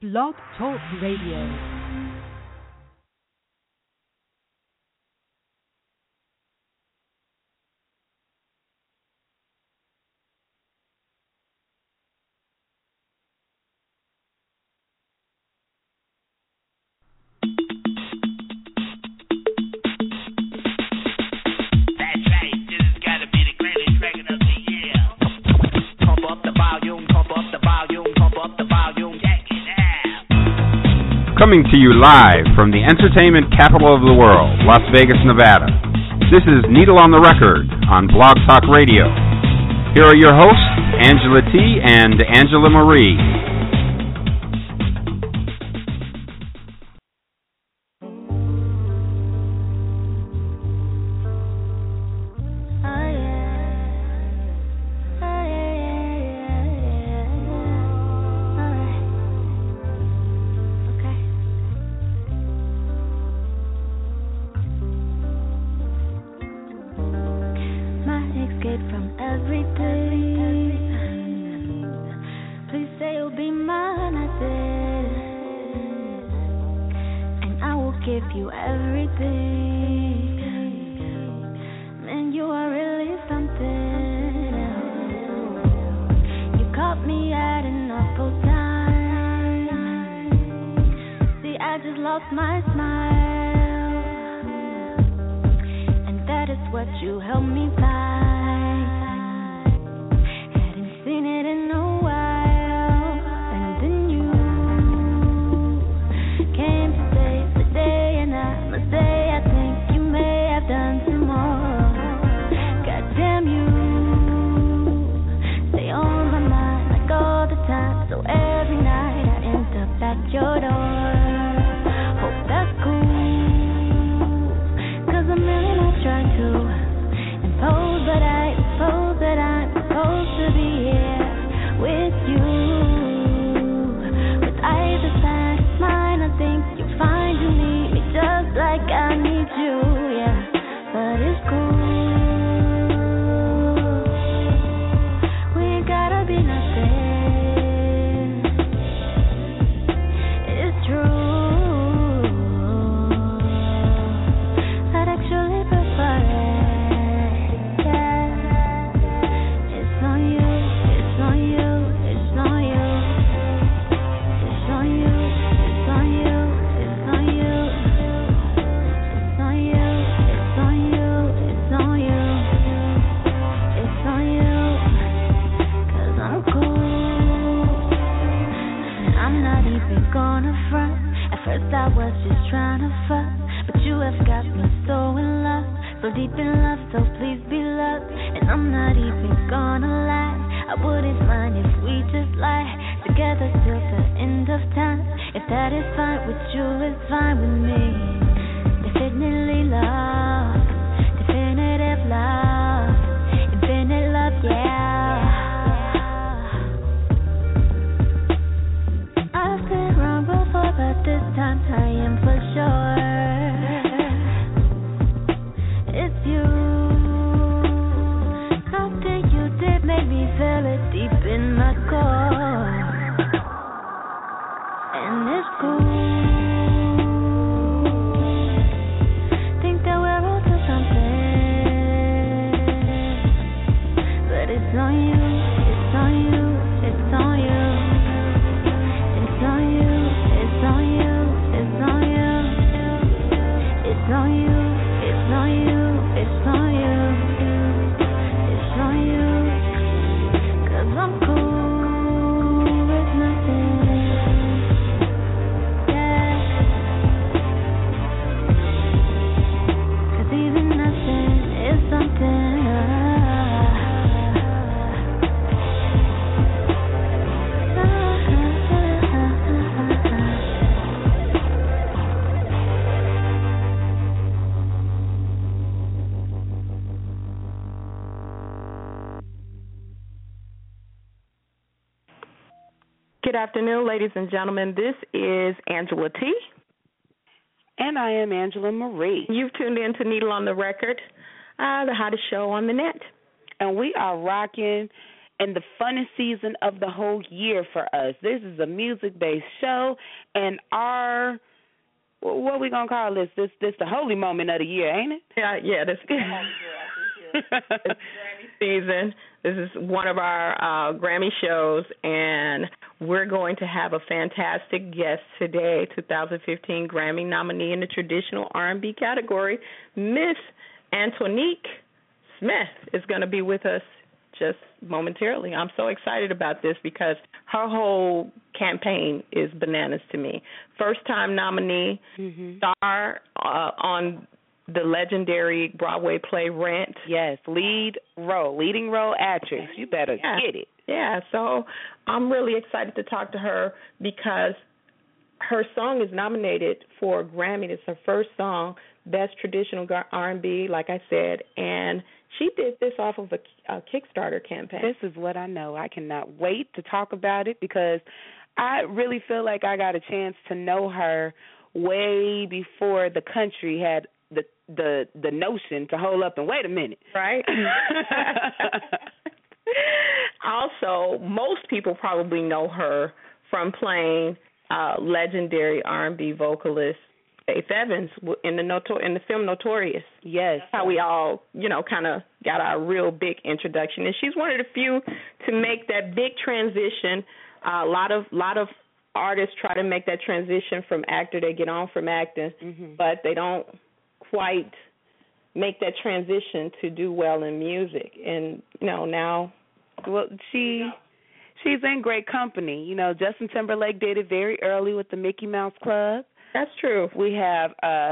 Blog Talk Radio. Coming to you live from the entertainment capital of the world, Las Vegas, Nevada. This is Needle on the Record on Blog Talk Radio. Here are your hosts, Angela T. and Angela Marie. Good afternoon, ladies and gentlemen. This is Angela T. And I am Angela Marie. You've tuned in to Needle on the Record, the hottest show on the net. And we are rocking and the funnest season of the whole year for us. This is a music-based show, and our, what are we going to call this? This the holy moment of the year, ain't it? Yeah, this is the holy year. It's Grammy season. This is one of our Grammy shows, and we're going to have a fantastic guest today, 2015 Grammy nominee in the traditional R&B category. Miss Antonique Smith is going to be with us just momentarily. I'm so excited about this because her whole campaign is bananas to me. First-time nominee, star on the legendary Broadway play Rent. Yes, leading role actress. You better get it. Yeah, so I'm really excited to talk to her because her song is nominated for a Grammy. It's her first song, Best Traditional R&B, like I said, and she did this off of a Kickstarter campaign. This is what I know. I cannot wait to talk about it because I really feel like I got a chance to know her way before the country had the notion to hold up and wait a minute. Right? Also, most people probably know her from playing legendary R&B vocalist Faith Evans in the film Notorious. Yes. That's how we all, kind of got our real big introduction. And she's one of the few to make that big transition. A lot of artists try to make that transition from actor. They get on from acting, but they don't quite make that transition to do well in music. And, now... Well, she's in great company. Justin Timberlake did it very early with the Mickey Mouse Club. That's true. We have,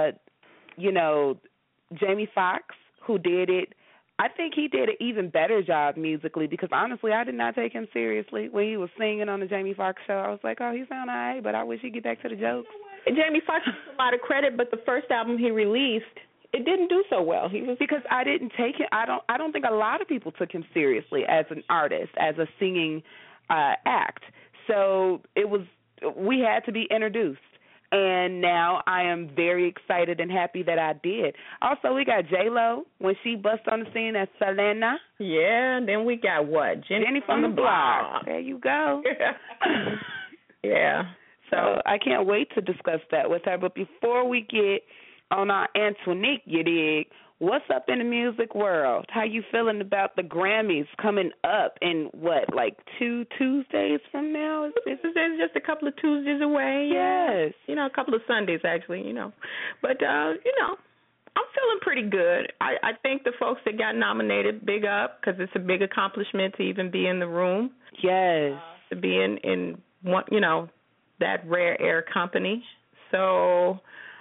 Jamie Foxx, who did it. I think he did an even better job musically because, honestly, I did not take him seriously. When he was singing on the Jamie Foxx show, I was like, oh, he sound all right, but I wish he'd get back to the jokes. Jamie Foxx gets a lot of credit, but the first album he released, it didn't do so well. Because I didn't take him. I don't think a lot of people took him seriously as an artist, as a singing act. So we had to be introduced. And now I am very excited and happy that I did. Also, we got J-Lo when she bust on the scene as Selena. Yeah, and then we got what? Jenny from the Block. There you go. Yeah. So I can't wait to discuss that with her. But before we get on our Antonique, you dig, what's up in the music world? How you feeling about the Grammys coming up in, 2 Tuesdays from now? This is just a couple of Tuesdays away. Yes. A couple of Sundays, actually, But, I'm feeling pretty good. I think the folks that got nominated, big up, because it's a big accomplishment to even be in the room. Yes. To be in one, that rare air company. So...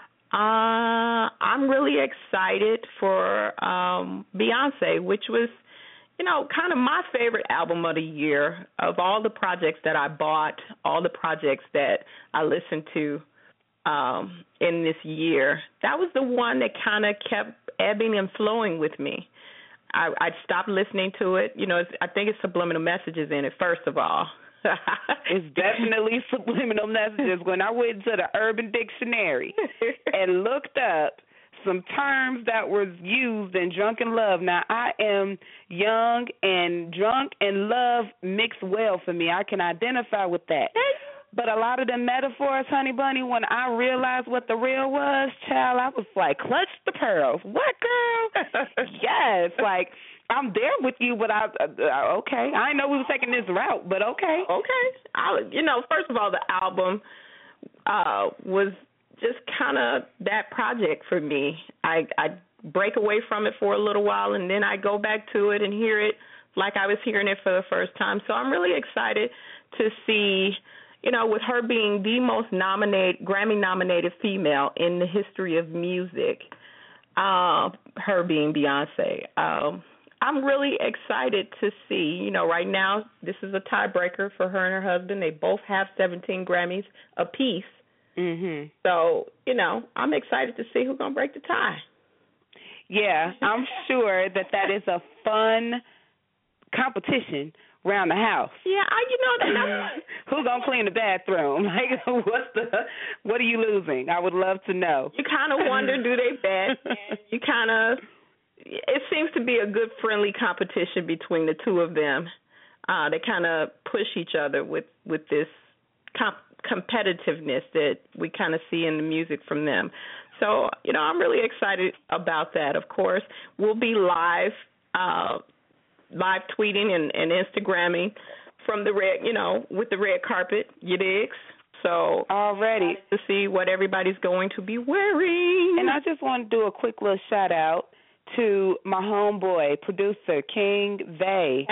I'm really excited for Beyonce, which was, kind of my favorite album of the year. Of all the projects that I bought, all the projects that I listened to in this year, that was the one that kind of kept ebbing and flowing with me. I stopped listening to it. I think it's subliminal messages in it, first of all. It's definitely subliminal messages. When I went to the Urban Dictionary and looked up some terms that was used in Drunken Love. Now, I am young, and drunk and love mix well for me. I can identify with that. But a lot of the metaphors, honey bunny, when I realized what the real was, child, I was like, clutch the pearls. What, girl? Yes, I'm there with you, but okay. I didn't know we were taking this route, but okay. Okay. First of all, the album was just kind of that project for me. I break away from it for a little while, and then I go back to it and hear it like I was hearing it for the first time. So I'm really excited to see, with her being the most Grammy-nominated female in the history of music, her being Beyonce. I'm really excited to see, right now this is a tiebreaker for her and her husband. They both have 17 Grammys apiece. Mm-hmm. So, I'm excited to see who's going to break the tie. Yeah, I'm sure that is a fun competition around the house. Yeah, that's who's going to clean the bathroom? What are you losing? I would love to know. You kind of wonder, do they bet? You kind of... It seems to be a good, friendly competition between the two of them. They kind of push each other with this competitiveness that we kind of see in the music from them. So, I'm really excited about that. Of course, we'll be live tweeting and Instagramming from the red, with the red carpet, you digs. So already to see what everybody's going to be wearing. And I just want to do a quick little shout out to my homeboy, producer King Vay,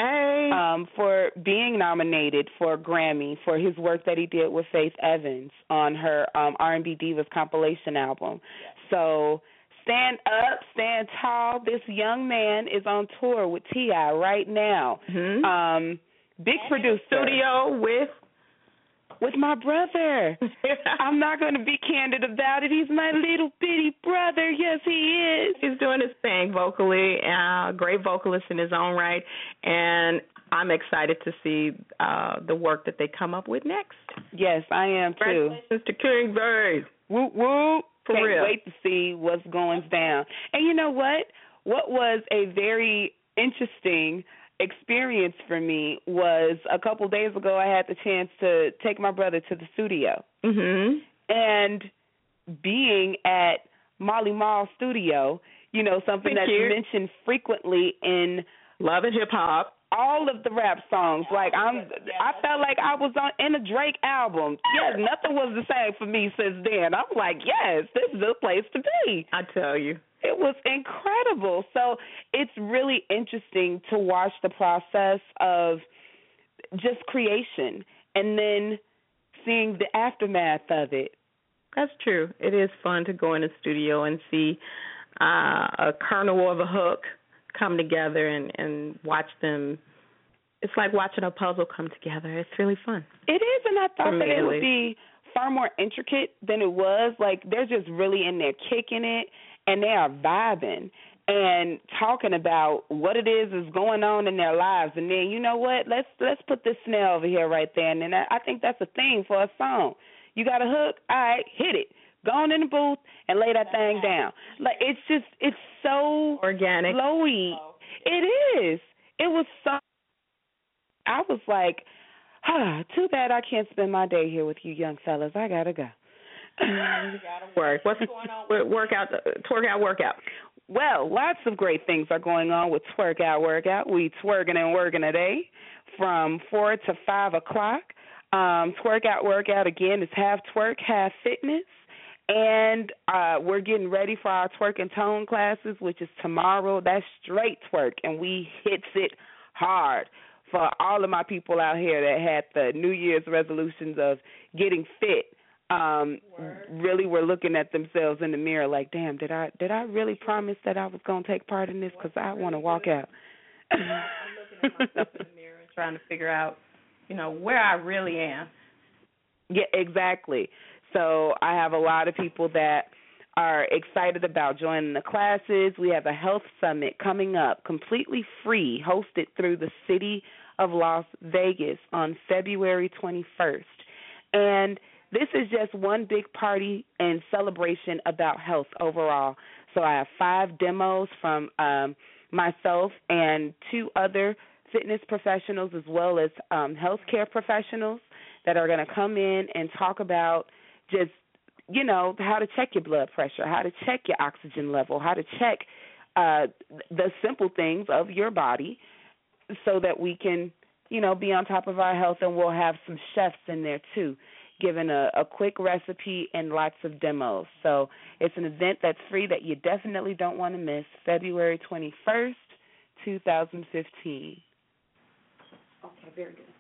for being nominated for a Grammy for his work that he did with Faith Evans on her R&B Divas compilation album. So stand up, stand tall. This young man is on tour with T.I. right now. Mm-hmm. Big producer. Studio with my brother. I'm not going to be candid about it. He's my little bitty brother. Yes, he is. He's doing his thing vocally, great vocalist in his own right, and I'm excited to see the work that they come up with next. Yes, I am too. Congratulations to King Vay. Whoop, whoop. Can't wait to see what's going down. And you know what? What was a very interesting experience for me was a couple days ago I had the chance to take my brother to the studio. Mm-hmm. And being at Molly Mall Studio, something that's mentioned frequently in Love and Hip Hop, all of the rap songs. Like I felt like I was in a Drake album. Yes, nothing was the same for me since then. I'm like, yes, this is the place to be. I tell you. It was incredible. So it's really interesting to watch the process of just creation and then seeing the aftermath of it. That's true. It is fun to go in the studio and see a kernel of a hook come together and watch them. It's like watching a puzzle come together. It's really fun. It is, and I thought that it would be far more intricate than it was. Like, they're just really in there kicking it, and they are vibing and talking about what it is going on in their lives. And then, you know what, let's put this snare over here right there. And then I think that's a thing for a song. You got a hook? All right, hit it. Go on in the booth and lay that thing down. Like, it's so organic, flowy. It is. It was so. I was like, too bad I can't spend my day here with you young fellas. I gotta go. You gotta work. What's going on with Twerk Out Workout? Well, lots of great things are going on with Twerk Out Workout. We twerking and working today from 4 to 5 o'clock. Twerk Out Workout, again, is half twerk, half fitness. And we're getting ready for our twerk and tone classes, which is tomorrow. That's straight twerk, and we hits it hard. For all of my people out here that had the New Year's resolutions of getting fit, really were looking at themselves in the mirror like, damn, did I really promise that I was going to take part in this? Because I want to walk out. I'm looking at myself in the mirror and trying to figure out, where I really am. Yeah, exactly. So I have a lot of people that are excited about joining the classes. We have a health summit coming up, completely free, hosted through the city of Las Vegas on February 21st. And this is just one big party and celebration about health overall. So I have 5 demos from myself and 2 other fitness professionals as well as healthcare professionals that are going to come in and talk about just, how to check your blood pressure, how to check your oxygen level, how to check the simple things of your body so that we can, be on top of our health. And we'll have some chefs in there, too, giving a quick recipe and lots of demos. So it's an event that's free that you definitely don't want to miss, February 21st, 2015. Okay, very good.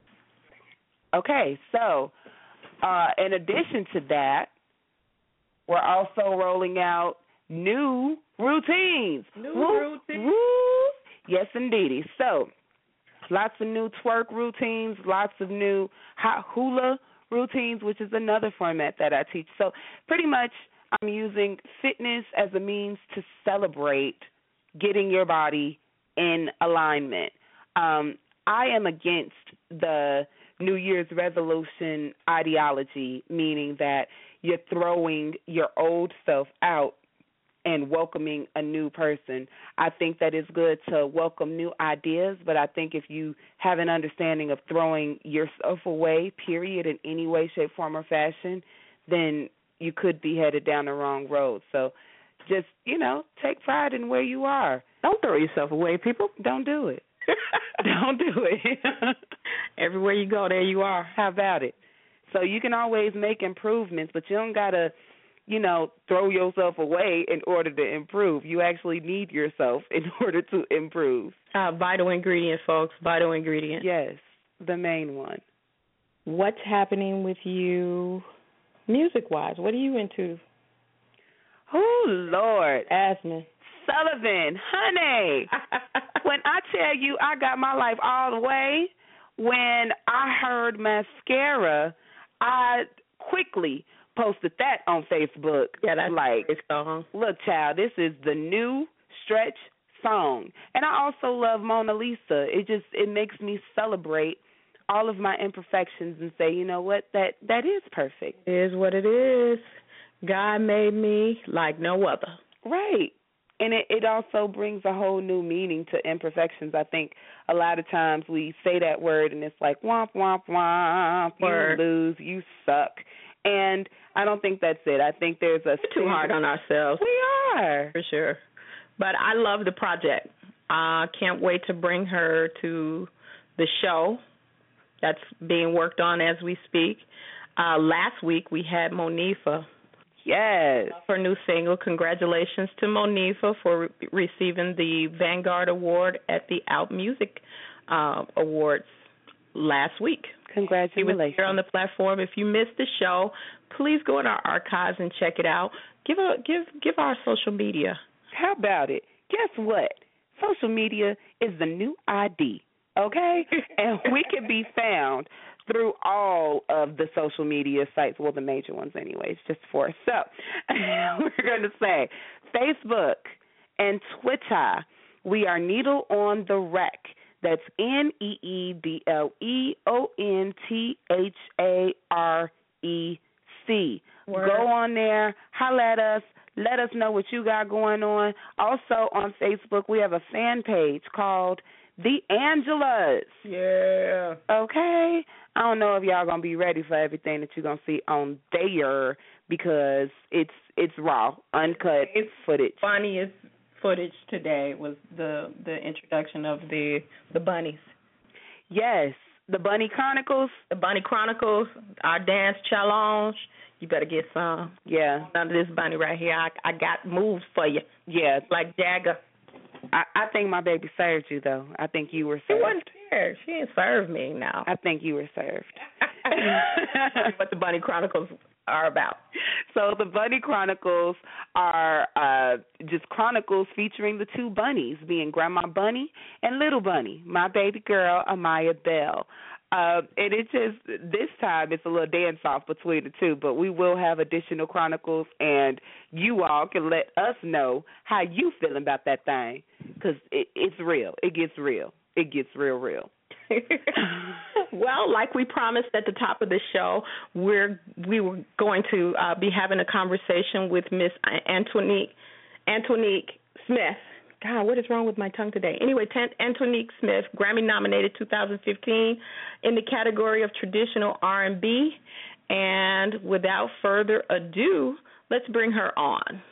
Okay, so in addition to that, we're also rolling out new routines. Woo. Yes, indeedy. So lots of new twerk routines, lots of new hot hula routines, which is another format that I teach. So pretty much I'm using fitness as a means to celebrate getting your body in alignment. I am against the New Year's resolution ideology, meaning that you're throwing your old self out and welcoming a new person. I think that it's good to welcome new ideas, but I think if you have an understanding of throwing yourself away, period, in any way, shape, form, or fashion, then you could be headed down the wrong road. So just, take pride in where you are. Don't throw yourself away, people. Don't do it. Don't do it. Everywhere you go, there you are. How about it? So you can always make improvements, but you don't got to, throw yourself away in order to improve. You actually need yourself in order to improve. Vital ingredient, folks, vital ingredient. Yes, the main one. What's happening with you music-wise? What are you into? Oh, Lord. Ask me. Sullivan, honey, when I tell you I got my life all the way, when I heard Mascara, I quickly posted that on Facebook. Yeah, that's like, a song. Look, child, this is the new Stretch song. And I also love Mona Lisa. It makes me celebrate all of my imperfections and say, you know what, that is perfect. It is what it is. God made me like no other. Right. And it also brings a whole new meaning to imperfections. I think a lot of times we say that word and it's like, womp, womp, womp, you lose, you suck. And I don't think that's it. I think there's We're too hard on ourselves. We are. For sure. But I love the project. Can't wait to bring her to the show that's being worked on as we speak. Last week we had Monifa. Yes. Her new single. Congratulations to Monifa for receiving the Vanguard Award at the Out Music Awards last week. Congratulations. She was here on the platform. If you missed the show, please go in our archives and check it out. Give our social media. How about it? Guess what? Social media is the new ID, okay? And we can be found through all of the social media sites, well, the major ones anyways, just for. So we're going to say Facebook and Twitter. We are Needle on the Rec. That's NEEDLEONTHAREC. Word. Go on there, holla at us. Let us know what you got going on. Also on Facebook, we have a fan page called The Angelas. Yeah. Okay? I don't know if y'all going to be ready for everything that you're going to see on there because it's raw, uncut footage. Funniest footage today was the introduction of the bunnies. Yes, the Bunny Chronicles. The Bunny Chronicles, our dance challenge. You better get some. Yeah. Under this bunny right here, I got moves for you. Yeah. Like Jagger. I think my baby served you, though. I think you were served. She wasn't there. She didn't serve me now. I think you were served. What the Bunny Chronicles are about. So the Bunny Chronicles are just chronicles featuring the two bunnies, being Grandma Bunny and Little Bunny, my baby girl, Amaya Bell. And it just, this time it's a little dance-off between the two, but we will have additional chronicles, and you all can let us know how you feeling about that thing, because it's real. It gets real. It gets real. Well, like we promised at the top of the show, we were going to be having a conversation with Miss Antonique Smith. God, what is wrong with my tongue today? Anyway, Antonique Smith, Grammy-nominated 2015 in the category of traditional R&B. And without further ado, let's bring her on.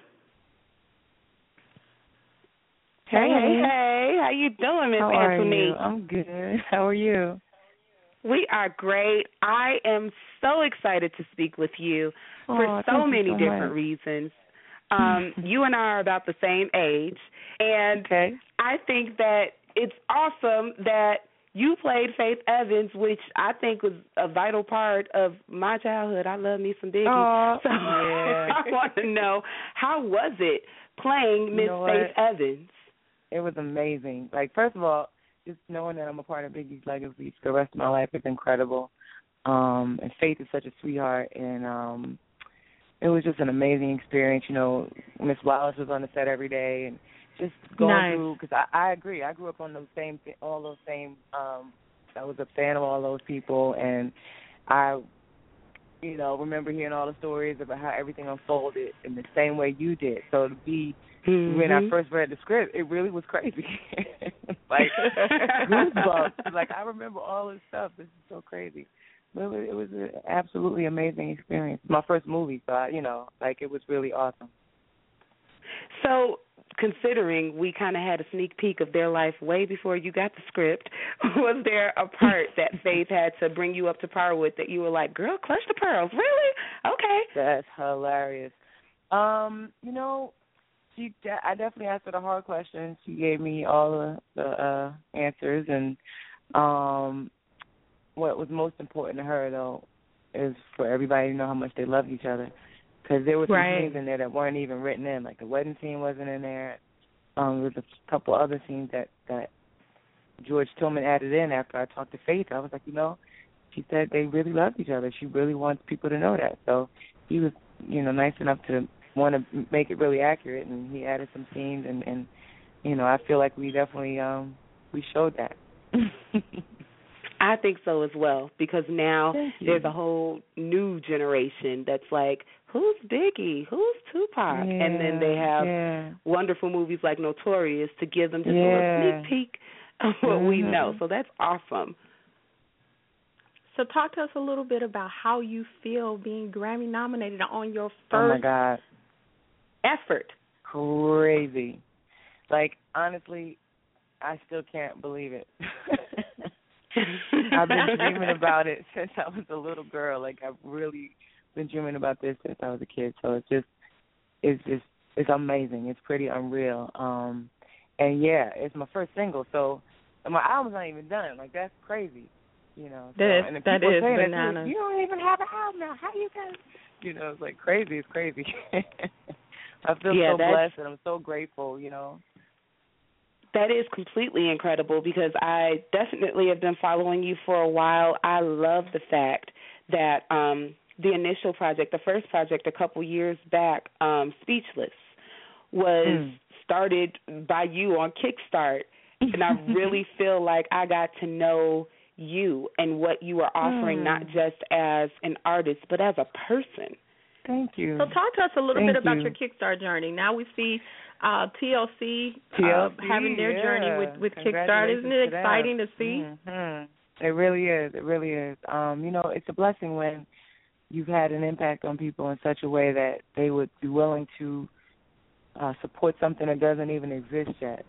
Hey, how you doing, Miss Antonique? I'm good. How are you? We are great. I am so excited to speak with you for so many different reasons. You and I are about the same age, and I think that it's awesome that you played Faith Evans, which I think was a vital part of my childhood. I love me some Biggie. So yeah. I want to know, how was it playing Miss Faith Evans? It was amazing. Like, first of all, just knowing that I'm a part of Biggie's legacy for the rest of my life is incredible. And Faith is such a sweetheart, and it was just an amazing experience. You know, Miss Wallace was on the set every day, and just going through, because I agree. I grew up on all those same. I was a fan of all those people, and I remember hearing all the stories about how everything unfolded in the same way you did. So to be, Mm-hmm. when I first read the script, it really was crazy. Like, goosebumps. Like, I remember all this stuff. This is so crazy. But it was an absolutely amazing experience. My first movie, so it was really awesome. So, considering we kind of had a sneak peek of their life way before you got the script, was there a part that Faith had to bring you up to par with that you were like, girl, clutch the pearls? Really? Okay. That's hilarious. I definitely asked her the hard questions. She gave me all the answers, and what was most important to her, though, is for everybody to know how much they loved each other. Because there were some scenes in there that weren't even written in. Like the wedding scene wasn't in there. There was a couple other scenes that George Tillman added in after I talked to Faith. I was like, she said they really loved each other. She really wants people to know that. So he was, nice enough to want to make it really accurate, and he added some scenes, and I feel like we definitely we showed that. I think so as well, because now there's a whole new generation that's like, who's Biggie? Who's Tupac? Yeah, and then they have wonderful movies like Notorious to give them just a little sneak peek of what we know. So that's awesome. So talk to us a little bit about how you feel being Grammy nominated on your first effort. Crazy. Like, honestly, I still can't believe it. I've been dreaming about it since I was a little girl. Like, I've really been dreaming about this since I was a kid. So it's amazing. It's pretty unreal. And it's my first single. So my album's not even done. Like, that's crazy. And the that people is saying bananas. You don't even have an album now. How you can? It's like crazy. It's crazy. I feel so blessed, and I'm so grateful. That is completely incredible, because I definitely have been following you for a while. I love the fact that the initial project, the first project a couple years back, Speechless, was started by you on Kickstart, and I really feel like I got to know you and what you are offering, not just as an artist, but as a person. Thank you. So talk to us a little bit about your Kickstart journey. Now we see TLC having their journey with Kickstart. Isn't it exciting to see? It really is. It really is. It's a blessing when you've had an impact on people in such a way that they would be willing to support something that doesn't even exist yet.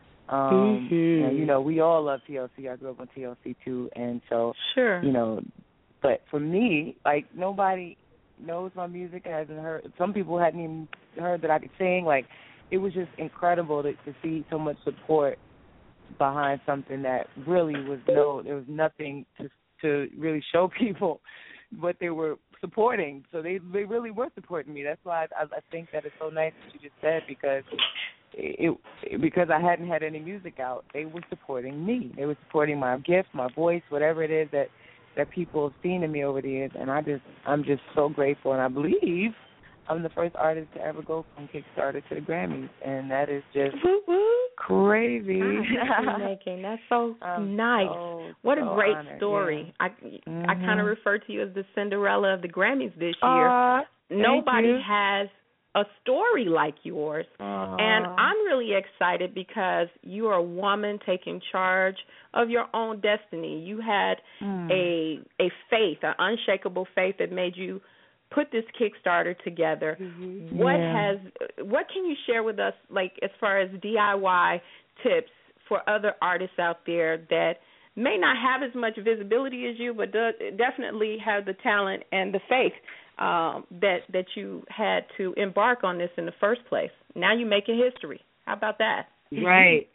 We all love TLC. I grew up on TLC too, and so but for me, like, nobody knows my music, hasn't heard. Some people hadn't even heard that I could sing. Like, it was just incredible to see so much support behind something that really was there was nothing to really show people what they were supporting. So they really were supporting me. That's why I think that it's so nice what you just said, because I hadn't had any music out. They were supporting me. They were supporting my gift, my voice, whatever it is that people have seen in me over the years, and I'm just so grateful, and I believe I'm the first artist to ever go from Kickstarter to the Grammys, and that is just crazy. That's so nice. What a great story. I kind of refer to you as the Cinderella of the Grammys this year. Nobody has a story like yours, and I'm really excited because you are a woman taking charge of your own destiny. You had a faith, an unshakable faith that made you put this Kickstarter together. What can you share with us, like, as far as DIY tips for other artists out there that may not have as much visibility as you, but definitely have the talent and the faith that you had to embark on this in the first place? Now you're making history. How about that? Right.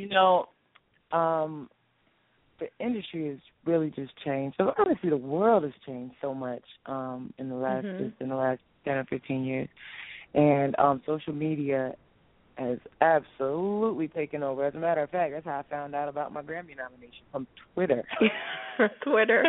The industry has really just changed. So honestly, the world has changed so much in the last 10 or 15 years, and social media has absolutely taken over. As a matter of fact, that's how I found out about my Grammy nomination, from Twitter. Twitter.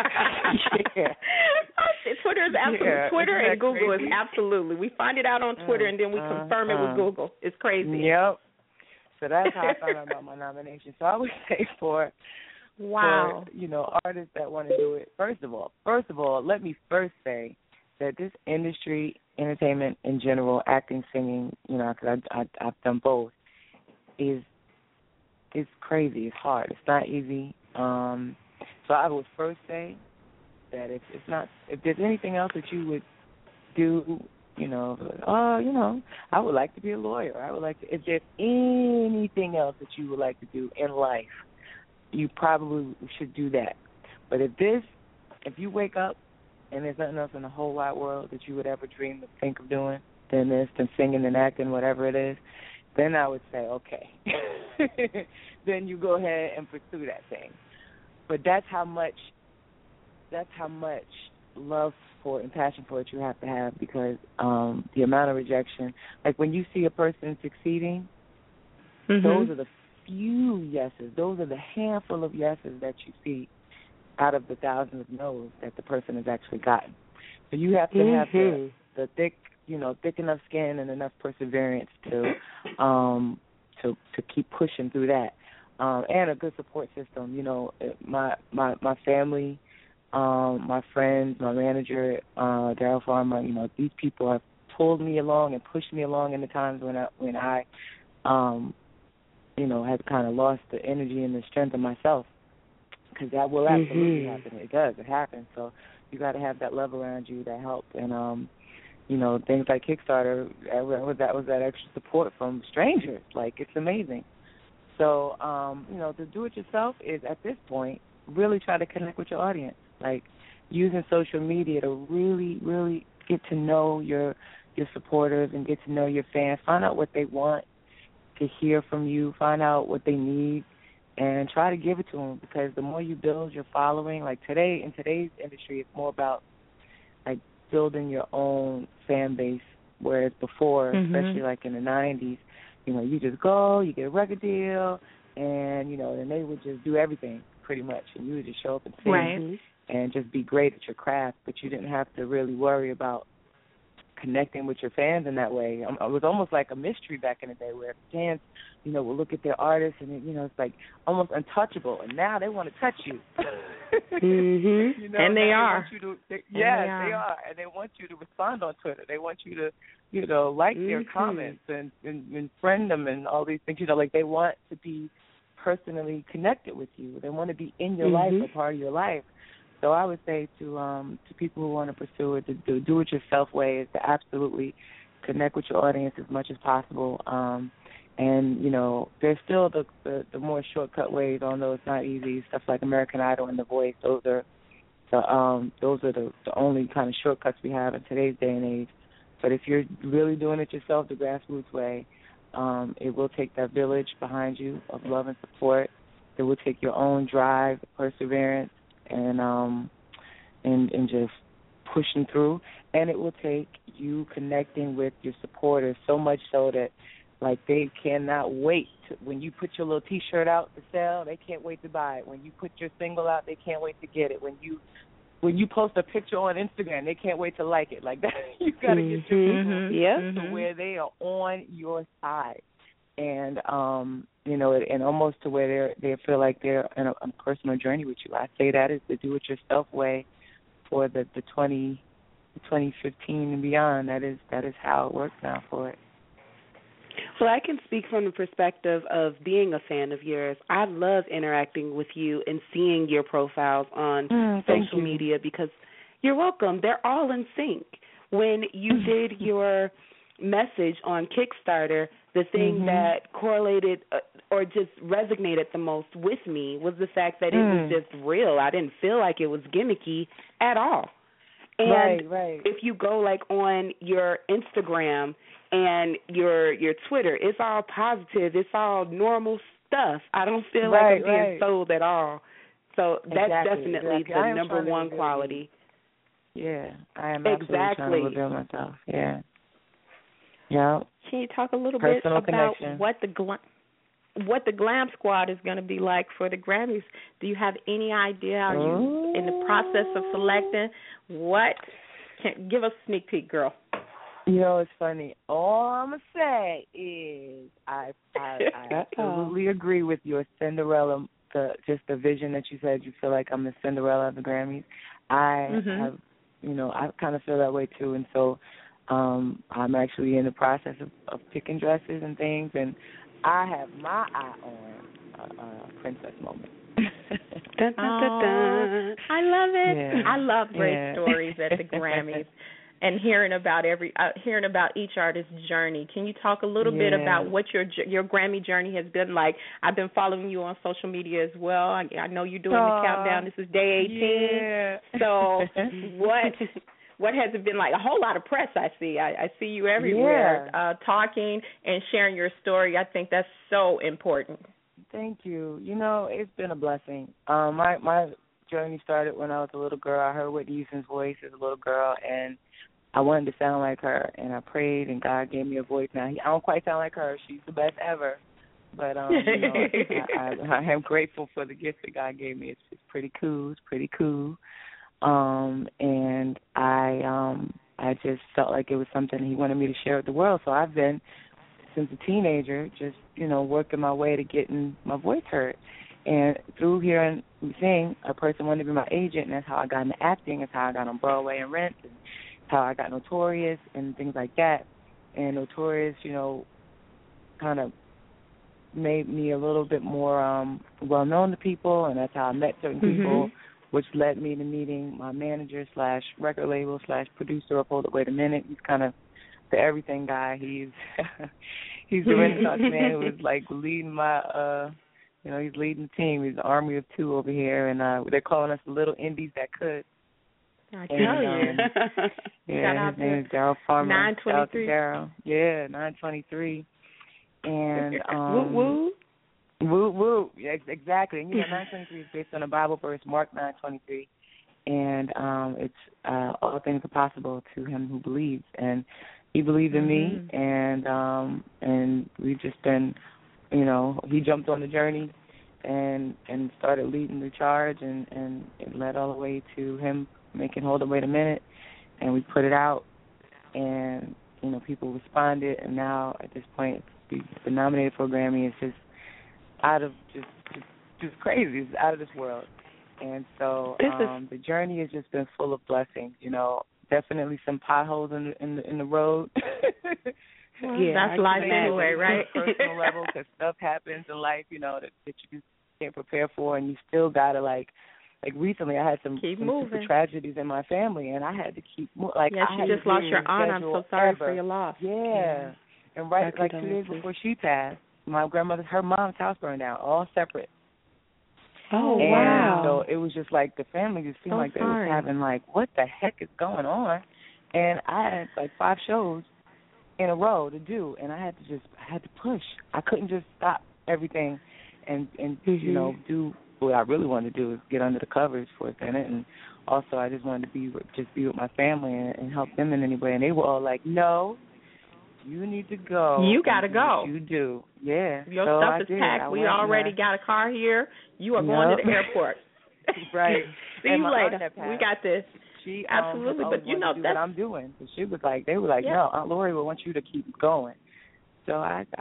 Twitter is absolutely. Twitter and Google crazy? Is absolutely. We find it out on Twitter and then we confirm it with Google. It's crazy. Yep. So that's how I found out about my nomination. So I would say for Wow. For, artists that want to do it. First of all, let me first say that this industry, entertainment in general, acting, singing, because I've done both, is crazy. It's hard. It's not easy. So I would first say that if there's anything else that you would do, I would like to be a lawyer. If there's anything else that you would like to do in life, you probably should do that. But if you wake up and there's nothing else in the whole wide world that you would ever dream or think of doing than singing and acting, whatever it is, then I would say, okay. Then you go ahead and pursue that thing. But that's how much love for it and passion for it you have to have, because the amount of rejection, like when you see a person succeeding, those are the few yeses, those are the handful of yeses that you see out of the thousands of no's that the person has actually gotten. So you have to have the thick enough skin and enough perseverance to keep pushing through that, and a good support system. My family, my friends, my manager, Daryl Farmer. These people have pulled me along and pushed me along in the times when I had kind of lost the energy and the strength of myself, because that will absolutely happen. It does. It happens. So you got to have that love around you that helps. And things like Kickstarter, that was that extra support from strangers. Like, it's amazing. So, to do it yourself is, at this point, really try to connect with your audience. Like, using social media to really, really get to know your supporters and get to know your fans. Find out what they want to hear from you. Find out what they need and try to give it to them, because the more you build your following, like in today's industry, it's more about, like, building your own fan base, whereas before, especially like in the 90s, you just go, you get a record deal, and, and they would just do everything pretty much, and you would just show up and sing and just be great at your craft, but you didn't have to really worry about connecting with your fans in that way. It was almost like a mystery back in the day, where fans, will look at their artists and, it's like almost untouchable, and now they want to touch you. And they are. They are. And they want you to respond on Twitter. They want you to, like their comments and friend them and all these things. Like, they want to be personally connected with you. They want to be in your life, a part of your life. So I would say to people who want to pursue it, the do-it-yourself way is to absolutely connect with your audience as much as possible. And, there's still the more shortcut ways, although it's not easy. Stuff like American Idol and The Voice, those are the only kind of shortcuts we have in today's day and age. But if you're really doing it yourself, the grassroots way, it will take that village behind you of love and support. It will take your own drive, perseverance, and just pushing through. And it will take you connecting with your supporters, so much so that, like, they cannot wait. When you put your little T-shirt out to sell, they can't wait to buy it. When you put your single out, they can't wait to get it. When you post a picture on Instagram, they can't wait to like it. Like that, you got to get your people to where they are on your side, and and almost to where they feel like they're in a personal journey with you. I say that is the do-it-yourself way for the 2015 and beyond. That is how it works now for it. Well, I can speak from the perspective of being a fan of yours. I love interacting with you and seeing your profiles on social media, because you're welcome. They're all in sync. When you did your message on Kickstarter, the thing that correlated or just resonated the most with me was the fact that it was just real. I didn't feel like it was gimmicky at all. And if you go like on your Instagram and your Twitter, it's all positive. It's all normal stuff. I don't feel like I'm being sold at all. So that's definitely the number one quality. Yeah, I am absolutely trying to reveal myself. Yeah. Yeah. Can you talk a little bit about what the Glam Squad is going to be like for the Grammys? Do you have any idea? Are you in the process of selecting? Give us a sneak peek, girl. It's funny. All I'm going to say is I absolutely agree with your Cinderella the vision that you said. You feel like I'm the Cinderella of the Grammys. I have, I kind of feel that way too, and so I'm actually in the process of picking dresses and things, and I have my eye on a princess moment. Dun, dun, dun, dun. I love it. Yeah. I love great stories at the Grammys. And hearing about each artist's journey. Can you talk a little bit about what your Grammy journey has been like? I've been following you on social media as well. I know you're doing the countdown. This is day 18. Yeah. So what has it been like? A whole lot of press I see. I see you everywhere talking and sharing your story. I think that's so important. Thank you. It's been a blessing. My journey started when I was a little girl. I heard Whitney Houston's voice as a little girl, and I wanted to sound like her, and I prayed, and God gave me a voice. Now, I don't quite sound like her. She's the best ever. But, I am grateful for the gift that God gave me. It's pretty cool. It's pretty cool. And I just felt like it was something He wanted me to share with the world. So I've been, since a teenager, just, working my way to getting my voice heard. And through hearing me sing, a person wanted to be my agent, and that's how I got into acting. That's how I got on Broadway and Rent, and how I got Notorious and things like that. And Notorious, kind of made me a little bit more well-known to people, and that's how I met certain people, which led me to meeting my manager / record label / producer of Hold It, Wait a Minute. He's kind of the everything guy. He's the Renaissance man who is like leading my he's leading the team. He's an army of two over here, and they're calling us the little indies that could. I tell you. His name is Daryl Farmer. 923. Daryl. Yeah, 923. And woo woo. Woo woo. Yeah, exactly. And 923 is based on a Bible verse, Mark 9:23, and it's all things are possible to him who believes. And he believed in me, and we've just been, he jumped on the journey and started leading the charge, and it led all the way to him making Hold It, Wait a Minute, and we put it out, and people responded, and now at this point we've been nominated for a Grammy. It's just out of just crazy. It's out of this world. And so the journey has just been full of blessings. Definitely some potholes in the road. That's life anyway, right? Personal level, because stuff happens in life, that you can't prepare for, and you still gotta like recently I had some super tragedies in my family, and I had to keep moving. You just lost your aunt. I'm so sorry for your loss. Yeah. And right 2 days before she passed, my grandmother, her mom's house burned down, all separate. Oh, and wow. So it was just like the family just seemed like they was having what the heck is going on? And I had 5 shows in a row to do, and I had to push. I couldn't just stop everything and do what I really wanted to do, is get under the covers for a minute. And also I just wanted to be with my family and help them in any way. And they were all like, no, you need to go. You got to go. You do. Yeah. Your stuff is packed. We already got a car here. You are going to the airport. Right. See you later. We got this. She absolutely, but do what I'm doing. So she was like, they were like, no, Aunt Lori will want you to keep going. So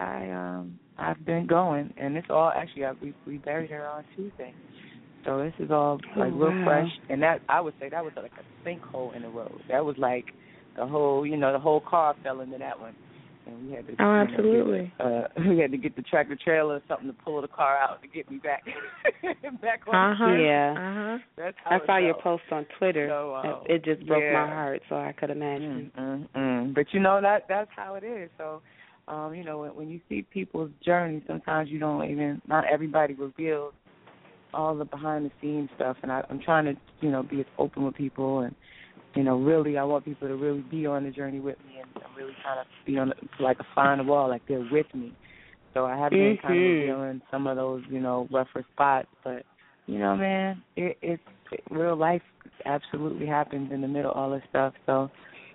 I've been going, and it's all actually we buried her on Tuesday. So this is all real fresh, and that I would say that was like a sinkhole in the road. That was like the whole car fell into that one. And we had to, absolutely. We had to get the tractor trailer or something to pull the car out to get me back on. Yeah. That's how I saw your post on Twitter. So, it just broke my heart, so I could imagine. But that's how it is. So, when you see people's journey, sometimes not everybody reveals all the behind the scenes stuff. And I'm trying to, be as open with people, and really, I want people to really be on the journey with me and really kind of be on like a fly on the wall, like they're with me. So I have been kind of revealing some of those, rougher spots. But, man, it's real life absolutely happens in the middle of all this stuff. So,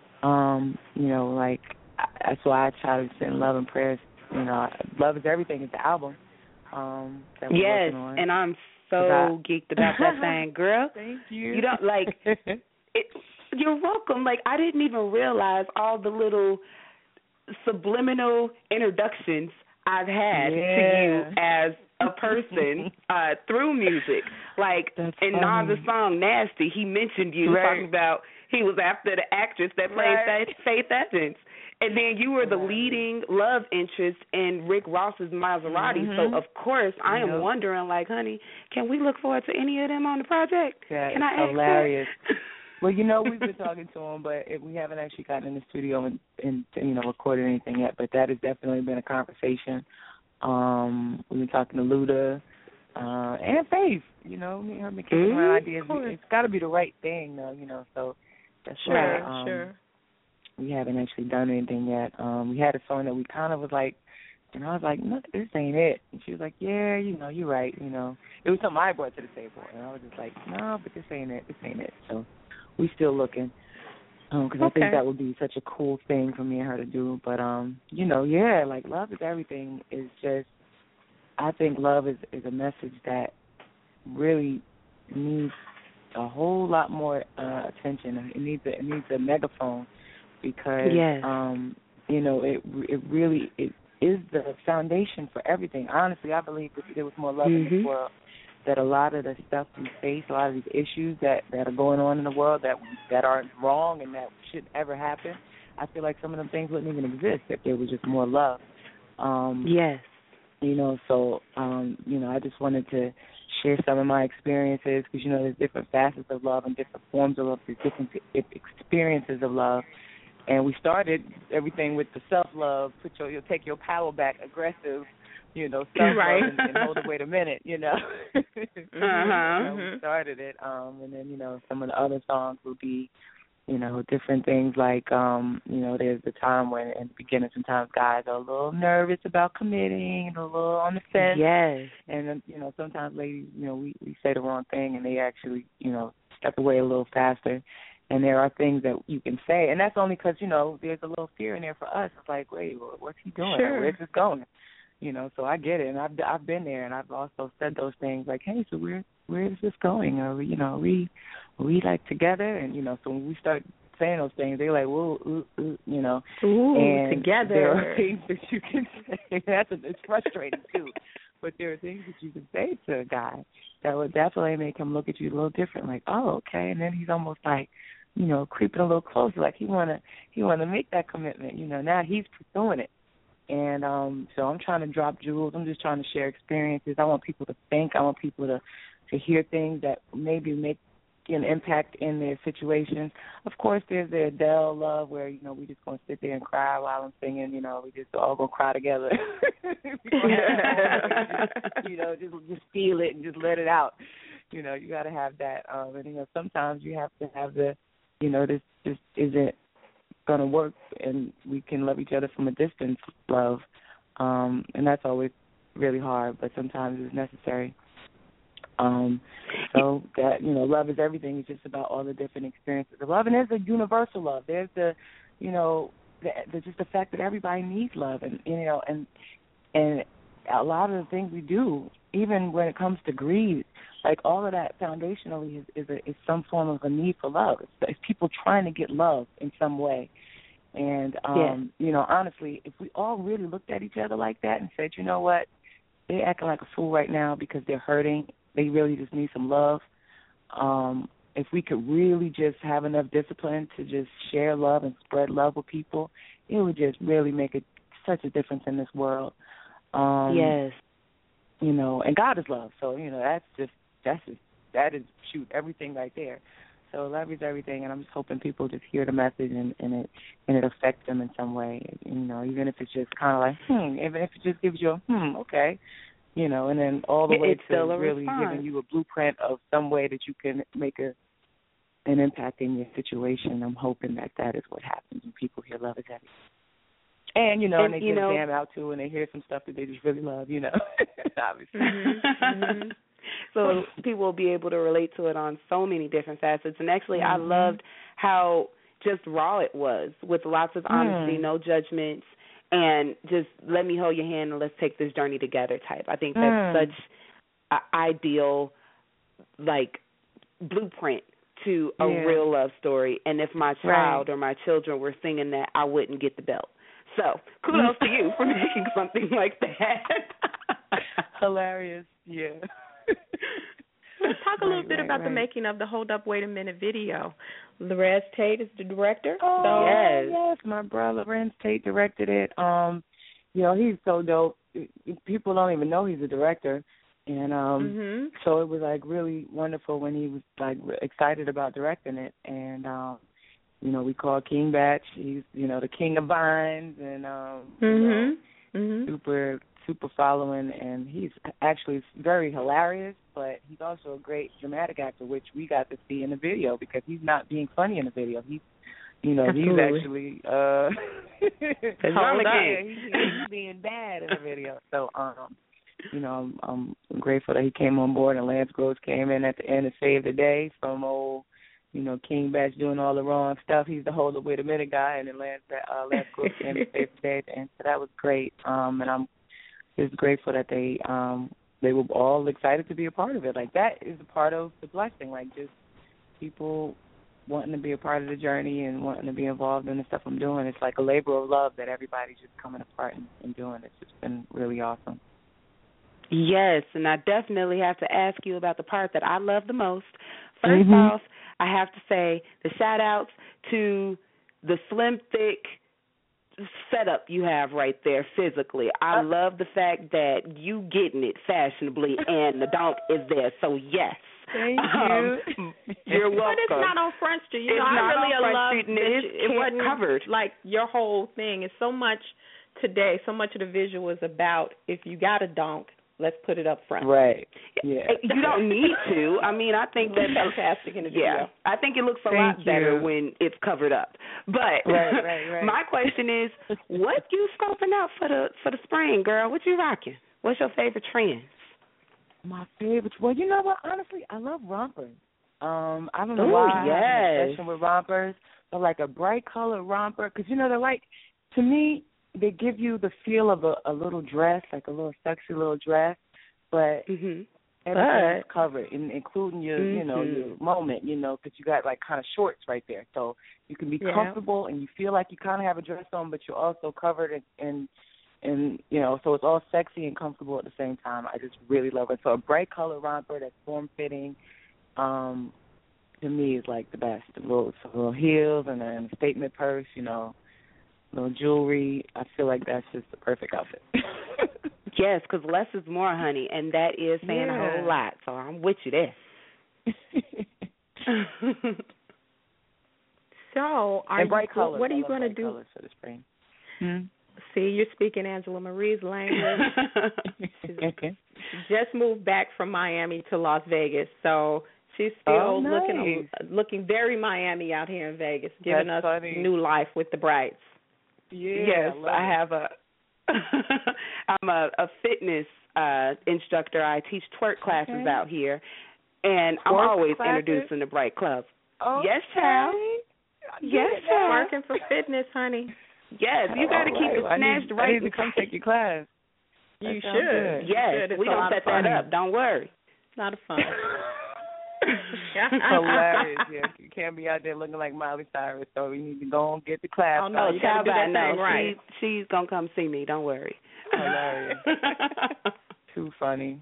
that's why I try to send love and prayers. Love is Everything is the album that we're working on. And I'm so geeked about that thing, girl. Thank you. You don't You're welcome. I didn't even realize all the little subliminal introductions I've had to you as a person through music. Like in Nas' song Nasty, he mentioned you, talking about he was after the actress that played Faith Evans. And then you were the leading love interest in Rick Ross's Maserati. So, of course, I am wondering, like, honey, can we look forward to any of them on the project? That's can I ask hilarious. Well, we've been talking to him, but we haven't actually gotten in the studio and recorded anything yet. But that has definitely been a conversation. We've been talking to Luda and Faith. Me and her been kicking around ideas. It's got to be the right thing, though. So that's why we haven't actually done anything yet. We had a song that we kind of was like, and I was like, no, this ain't it. And she was like, yeah, you're right. It was something I brought to the table, and I was just like, no, but this ain't it. So we still looking, because I think that would be such a cool thing for me and her to do. But like love is everything. Is just, I think love is a message that really needs a whole lot more attention. It needs a megaphone, because it really is the foundation for everything. Honestly, I believe if there was more love in this world, that a lot of the stuff we face, a lot of these issues that are going on in the world that are wrong and that shouldn't ever happen, I feel like some of them things wouldn't even exist if there was just more love. So I just wanted to share some of my experiences, because there's different facets of love and different forms of love, there's different experiences of love. And we started everything with the self-love, take your power back, aggressive, self-love, and hold it, wait a minute, We started it, and then, some of the other songs will be, different things like, there's the time when, in the beginning, sometimes guys are a little nervous about committing and a little on the fence. Yes. And then, sometimes ladies, we say the wrong thing and they actually, step away a little faster. And there are things that you can say, and that's only because, there's a little fear in there for us. It's like, wait, what's he doing? Sure. Where's this going? So I get it, and I've been there, and I've also said those things like, hey, so where is this going? Are we like together? And so when we start saying those things, they're like, whoa, and together. There are things that you can say. It's frustrating too, but there are things that you can say to a guy that would definitely make him look at you a little different. Like, oh, okay, and then he's almost like, creeping a little closer, like he wanna make that commitment. Now he's pursuing it. And so I'm trying to drop jewels. I'm just trying to share experiences. I want people to think. I want people to hear things that maybe make an impact in their situations. Of course, there's the Adele love where, we just going to sit there and cry while I'm singing. We just all going to cry together. Just feel it and just let it out. You got to have that. And, sometimes you have to have this just isn't going to work, and we can love each other from a distance love, and that's always really hard, but sometimes it's necessary. So that, love is everything. It's just about all the different experiences of love, and there's a universal love. There's just the fact that everybody needs love, and a lot of the things we do, even when it comes to greed, like all of that foundationally is some form of a need for love. It's people trying to get love in some way. And, honestly, if we all really looked at each other like that and said, you know what, they're acting like a fool right now because they're hurting, they really just need some love. If we could really just have enough discipline to just share love and spread love with people, it would just really make such a difference in this world. Yes. And God is love. So, that is everything right there. So love is everything, and I'm just hoping people just hear the message and it affects them in some way. Even if it's just kind of like, even if it just gives you a okay, and then all the way to really giving you a blueprint of some way that you can make an impact in your situation. I'm hoping that is what happens when people hear love is everything. And, and they get a jam out, too, and they hear some stuff that they just really love, obviously. Mm-hmm. So people will be able to relate to it on so many different facets. And actually, I loved how just raw it was, with lots of honesty, no judgments, and just let me hold your hand and let's take this journey together type. I think that's such an ideal, blueprint to a real love story. And if my child or my children were singing that, I wouldn't get the belt. So kudos to you for making something like that. Hilarious, yeah. Let's talk a little bit about the making of the Hold Up, Wait a Minute video. Lorenz Tate is the director. Yes, my brother Lorenz Tate directed it. He's so dope. People don't even know he's a director. And so it was like really wonderful when he was like excited about directing it. And we call King Batch. He's the king of vines and super following, and he's actually very hilarious, but he's also a great dramatic actor, which we got to see in the video because he's not being funny in the video. He's he's actually he's being bad in the video. So I'm grateful that he came on board, and Lance Gross came in at the end to save the day from old King Batch doing all the wrong stuff. He's the Hold Up, Wait a Minute guy, and then Lance Gross came to save the day, and so that was great. And I'm just grateful that they were all excited to be a part of it. Like, that is a part of the blessing, like just people wanting to be a part of the journey and wanting to be involved in the stuff I'm doing. It's like a labor of love that everybody's just coming apart and doing. It's just been really awesome. Yes, and I definitely have to ask you about the part that I love the most. First off, I have to say the shout-outs to the slim, thick setup you have right there physically. I love the fact that you getting it fashionably and the donk is there. So, yes. Thank you. You're welcome. But it's not on Front Street. It's I really love that it wasn't covered. Like, your whole thing is so much today, so much of the visual is about if you got a donk, let's put it up front. Right. Yeah. You don't need to. I mean, I think that's fantastic in the video. Yeah. I think it looks a lot better when it's covered up. But right. My question is, what you scoping out for the spring, girl? What you rocking? What's your favorite trends? My favorite. Well, you know what? Honestly, I love rompers. I don't know why I have an obsession with rompers, but like a bright colored romper, because they're like, to me, they give you the feel of a little dress, like a little sexy little dress, but everything's covered, including your, your moment, because you got like kind of shorts right there, so you can be comfortable and you feel like you kind of have a dress on, but you're also covered and so it's all sexy and comfortable at the same time. I just really love it. So a bright color romper that's form fitting, to me is like the best. Little heels and a statement purse, little jewelry. I feel like that's just the perfect outfit. Yes, because less is more, honey, and that is saying a whole lot. So I'm with you there. So, what are you going to do colors for the spring? See, you're speaking Angela Marie's language. She just moved back from Miami to Las Vegas, so she's still looking very Miami out here in Vegas, giving us new life with the Brights. Yeah, yes, I have I'm a fitness instructor. I teach twerk classes out here, and I'm always introducing the Bright Club. Yes, child. Yes, child. Working for fitness, honey. Yes, you got to keep it snatched right. I need to come take your class. You should. Yes, we're going to set that up. Don't worry. A lot of fun. Hilarious. Yeah, you can't be out there looking like Miley Cyrus, so we need to go and get the class. Oh, no, you got to do that thing right. She's going to come see me. Don't worry. Hilarious. Too funny.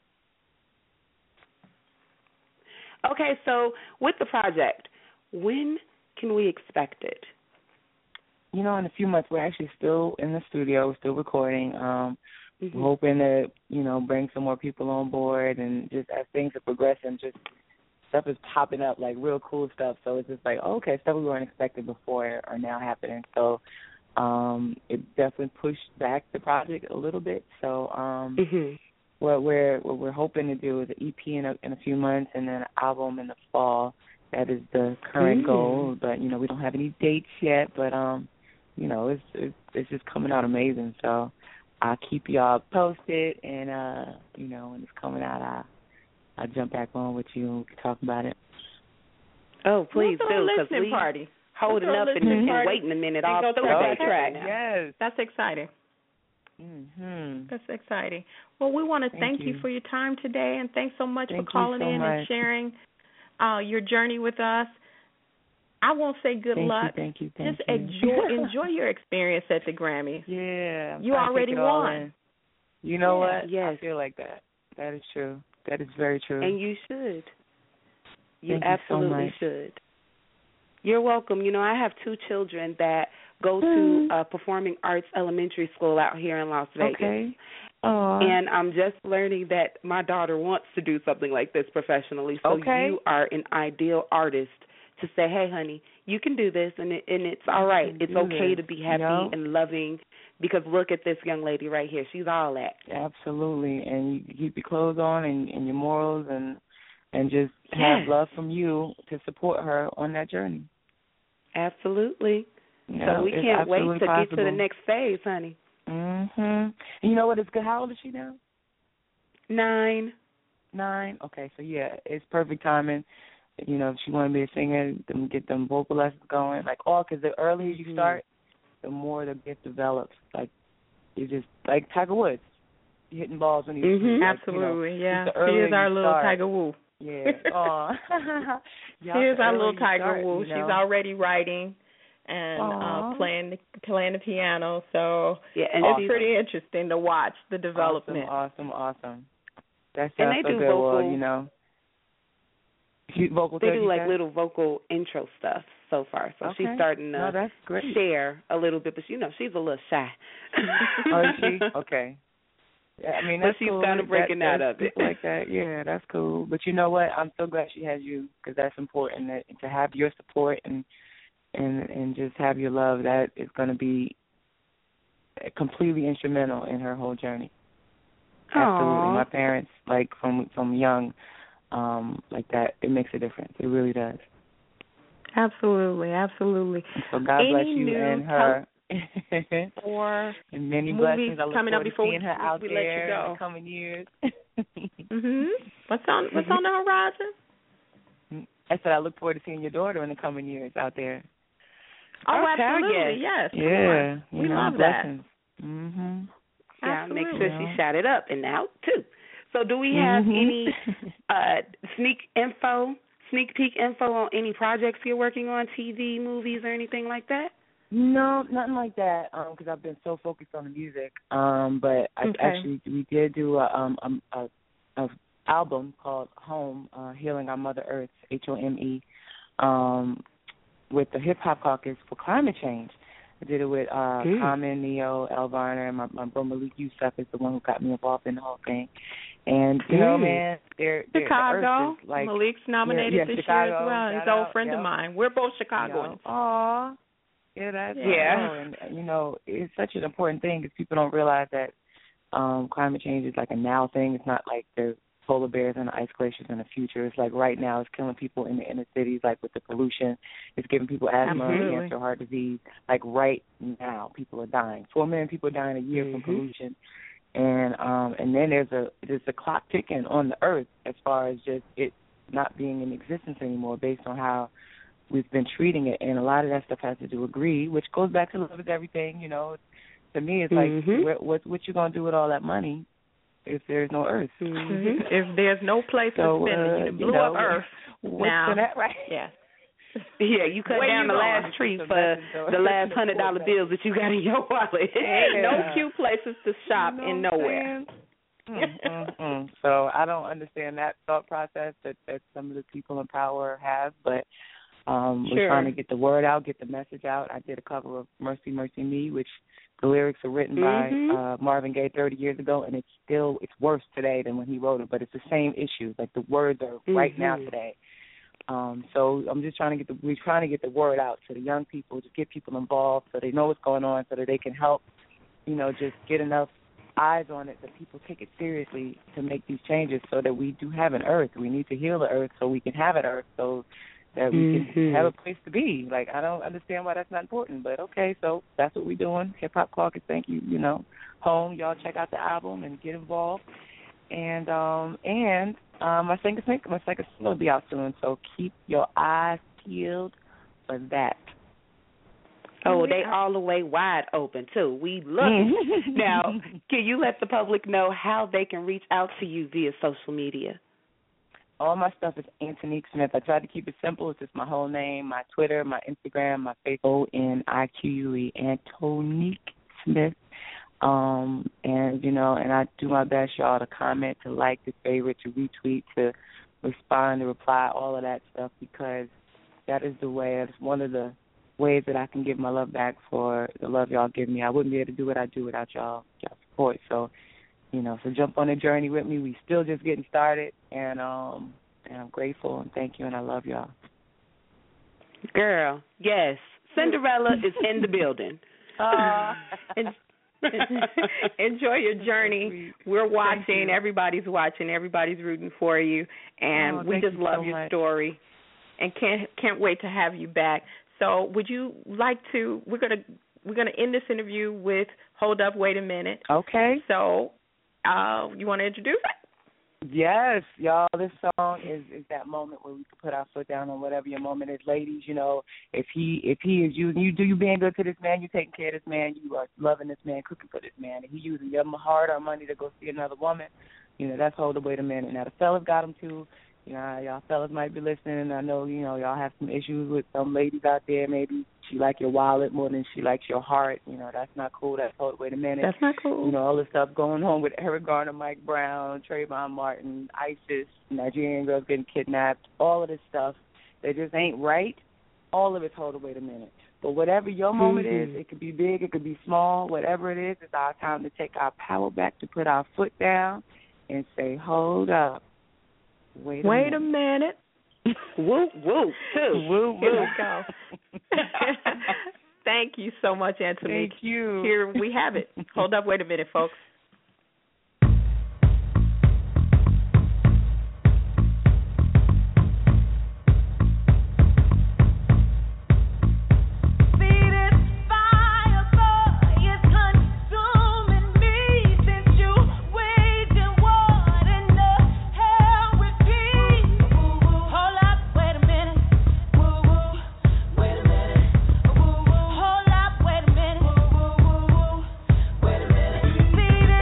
Okay, so with the project, when can we expect it? In a few months. We're actually still in the studio. We're still recording. We're hoping to, bring some more people on board, and just as things are progressing, just stuff is popping up, like real cool stuff. So it's just like, stuff we weren't expecting before are now happening. So it definitely pushed back the project a little bit. So what we're hoping to do is an EP in a few months, and then an album in the fall. That is the current goal, but we don't have any dates yet. But it's just coming out amazing. So I'll keep y'all posted, and when it's coming out, I'll jump back on with you and we can talk about it. Oh, please do, because we party. Holding up and waiting a minute all through that track. Yes, that's exciting. That's exciting. Well, we want to thank you for your time today, and thanks so much for calling in and sharing your journey with us. I won't say good luck. Thank you. Just enjoy your experience at the Grammys. Yeah. You already won. You know what? Yes. I feel like that. That is true. That is very true. And you should. You Thank absolutely you so much. should. You're welcome. You know, I have 2 children that go to Performing Arts Elementary School out here in Las Vegas. Okay. Aww. And I'm just learning that my daughter wants to do something like this professionally. So you are an ideal artist to say, hey, honey, you can do this, and it's all right. It's okay to be happy and loving, because look at this young lady right here. She's all that. Absolutely. And you keep your clothes on and your morals and just have love from you to support her on that journey. Absolutely. Yeah, so we can't wait to possible. get to the next phase, honey. And you know what? It's good. How old is she now? 9. Okay, so yeah, it's perfect timing. You know, if she want to be a singer, get them vocal lessons going. Like because the earlier you start, the more the gift develops. Like you just like Tiger Woods, you're hitting balls when he's absolutely, yeah. She is our little Tiger Woo. Yeah. Oh. She is our little Tiger Woo. She's already writing and playing the piano. So and it's pretty interesting to watch the development. Awesome. That's and they do good. vocal. Well, you know, vocal. They do like little vocal intro stuff so far. So she's starting to that's great. Share a little bit, but she's a little shy. Oh, is she? Okay. Yeah, I mean, that's but she's cool. kind of breaking out of it. Like that, yeah, that's cool. But you know what? I'm so glad she has you, because that's important. To have your support and just have your love, that is going to be completely instrumental in her whole journey. Absolutely. My parents, like from young, like that, it makes a difference. It really does. Absolutely. So God bless you and her. Or and many movies blessings. I look coming up forward to before seeing her out we there let you go. in the coming years. What's on the horizon? I said I look forward to seeing your daughter in the coming years out there. Oh, absolutely, yes. Yeah, we love blessings. Yeah, make sure she shot it up and out too. So, do we have any sneak peek info on any projects you're working on, TV, movies, or anything like that? No, nothing like that. Because I've been so focused on the music. But we did do a album called Home, Healing Our Mother Earth, HOME, with the Hip Hop Caucus for Climate Change. I did it with Common, Neo, El Varner, and my bro Malik Yusuf is the one who got me involved in the whole thing. And, you know, man, Chicago. Like, Malik's nominated this Chicago, year as well. He's an old friend of mine. We're both Chicagoans. Aw. Yeah, that's And, you know, it's such an important thing, because people don't realize that climate change is like a now thing. It's not like the polar bears and the ice glaciers in the future. It's like right now it's killing people in the inner cities, like with the pollution. It's giving people asthma, cancer, heart disease. Like right now, people are dying. 4 million people are dying a year from pollution. And then there's a clock ticking on the earth as far as just it not being in existence anymore, based on how we've been treating it. And a lot of that stuff has to do with greed, which goes back to love is everything. You know, to me, it's like what you gonna do with all that money if there's no earth? If there's no place to spend it, you blew up Earth. Now, that right? Yeah. Yeah, you cut down the last tree for the last $100 bills that you got in your wallet. No cute places to shop in nowhere. So I don't understand that thought process that some of the people in power have, but we're trying to get the word out, get the message out. I did a cover of Mercy, Mercy Me, which the lyrics are written by Marvin Gaye 30 years ago, and it's worse today than when he wrote it, but it's the same issue. Like the words are right now today. So I'm just trying to get the word out to the young people, to get people involved so they know what's going on, so that they can help, you know, just get enough eyes on it that people take it seriously to make these changes, so that we do have an earth. We need to heal the earth so we can have an earth, so that we can have a place to be. Like, I don't understand why that's not important, but okay, so that's what we're doing. Hip Hop Caucus, thank you, you know. Home, y'all check out the album and get involved. And my second single will be out soon, so keep your eyes peeled for that. Oh, they all the way wide open, too. We looking. Now, can you let the public know how they can reach out to you via social media? All my stuff is Antonique Smith. I tried to keep it simple. It's just my whole name, my Twitter, my Instagram, my Facebook, ONIQUE, Antonique Smith. And I do my best, y'all, to comment, to like, to favorite, to retweet, to respond, to reply, all of that stuff, because that is the way, that's one of the ways that I can give my love back for the love y'all give me. I wouldn't be able to do what I do without y'all support. So, so jump on the journey with me. We still just getting started, and I'm grateful and thank you, and I love y'all. Girl, yes. Cinderella is in the building. Enjoy your journey. We're watching. Everybody's watching. Everybody's rooting for you, and we just love your story, and can't wait to have you back. So, would you like to? We're gonna end this interview with "Hold Up, Wait a Minute." Okay. So, you want to introduce it? Yes, y'all, this song is that moment where we can put our foot down on whatever your moment is. Ladies, if he is you being good to this man, you taking care of this man, you are loving this man, cooking for this man, and he using your heart or money to go see another woman, that's hold up, wait a minute. Now, the fellas got him too. Y'all fellas might be listening. I know, y'all have some issues with some ladies out there. Maybe she like your wallet more than she likes your heart. That's not cool. That's hold up, wait a minute. That's not cool. All the stuff going on with Eric Garner, Mike Brown, Trayvon Martin, ISIS, Nigerian girls getting kidnapped, all of this stuff that just ain't right. All of it's hold up, wait a minute. But whatever your moment is, it could be big, it could be small, whatever it is, it's our time to take our power back, to put our foot down and say, hold up. Wait a minute. Woo, woo, too. Woo, woo. Here we go. Thank you so much, Antonique. Thank you. Here we have it. Hold up, wait a minute, folks. See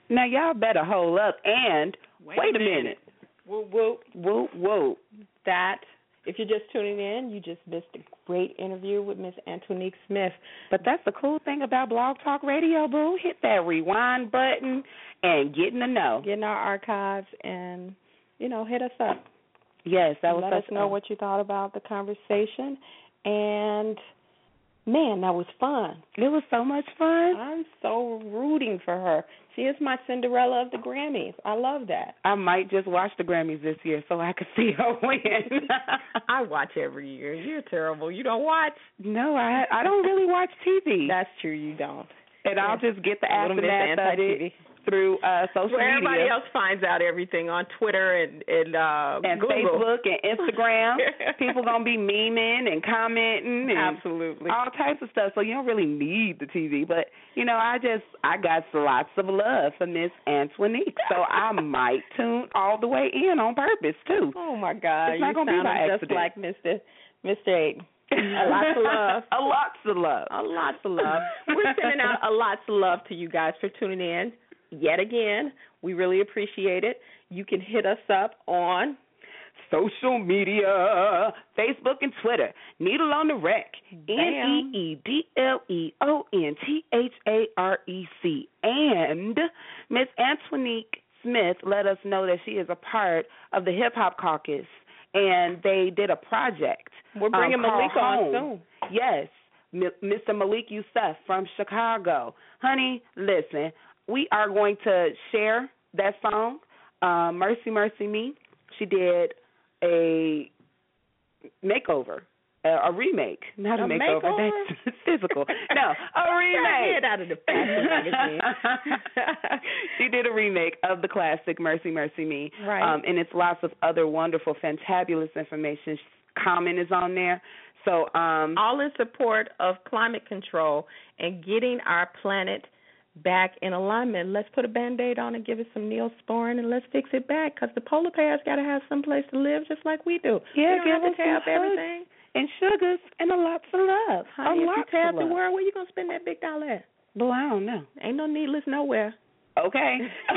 Now, y'all better hold up and wait a minute. Whoop, whoop. Whoop, whoop. That, if you're just tuning in, you just missed a great interview with Miss Antwonique Smith. But that's the cool thing about Blog Talk Radio, boo. Hit that rewind button and get in the know. Get in our archives and, hit us up. Yes, that was Let us know what you thought about the conversation. And, man, that was fun. It was so much fun. I'm so rooting for her. She is my Cinderella of the Grammys. I love that. I might just watch the Grammys this year so I could see her win. I watch every year. You're terrible. You don't watch? No, I don't really watch TV. That's true, you don't. And I'll just get the aftermath of it through social media. Everybody media. else finds out everything on Twitter and Google. Facebook and Instagram. People going to be memeing and commenting and absolutely all types of stuff. So you don't really need the TV. But, I got lots of love for Miss Antwonique. So I might tune all the way in on purpose, too. Oh, my God. It's not going to be by accident. Just like Mr. Aiden. Lots of love. Lots of love. Lots of love. We're sending out lots of love to you guys for tuning in. Yet again, we really appreciate it. You can hit us up on social media, Facebook and Twitter. Needle on the Rec. NEEDLEONTHAREC. And Miss Antwonique Smith let us know that she is a part of the Hip Hop Caucus, and they did a project. We're bringing Malik on soon. Yes, Mr. Malik Youssef from Chicago. Honey, listen, we are going to share that song, Mercy, Mercy Me. She did a makeover, a remake, not a makeover. That's physical. No, a remake. Get out of the fashion magazine. She did a remake of the classic Mercy, Mercy Me. Right. And it's lots of other wonderful, fantabulous information. Common is on there. So all in support of climate control and getting our planet back in alignment. Let's put a Band-Aid on and give it some Neosporin and let's fix it back because the polar bears got to have some place to live just like we do. Yeah, we don't have to tear up everything. And sugars and a lot of love. Honey, if you tear up the world, where you going to spend that big dollar at? Well, I don't know. Ain't no needless nowhere. Okay.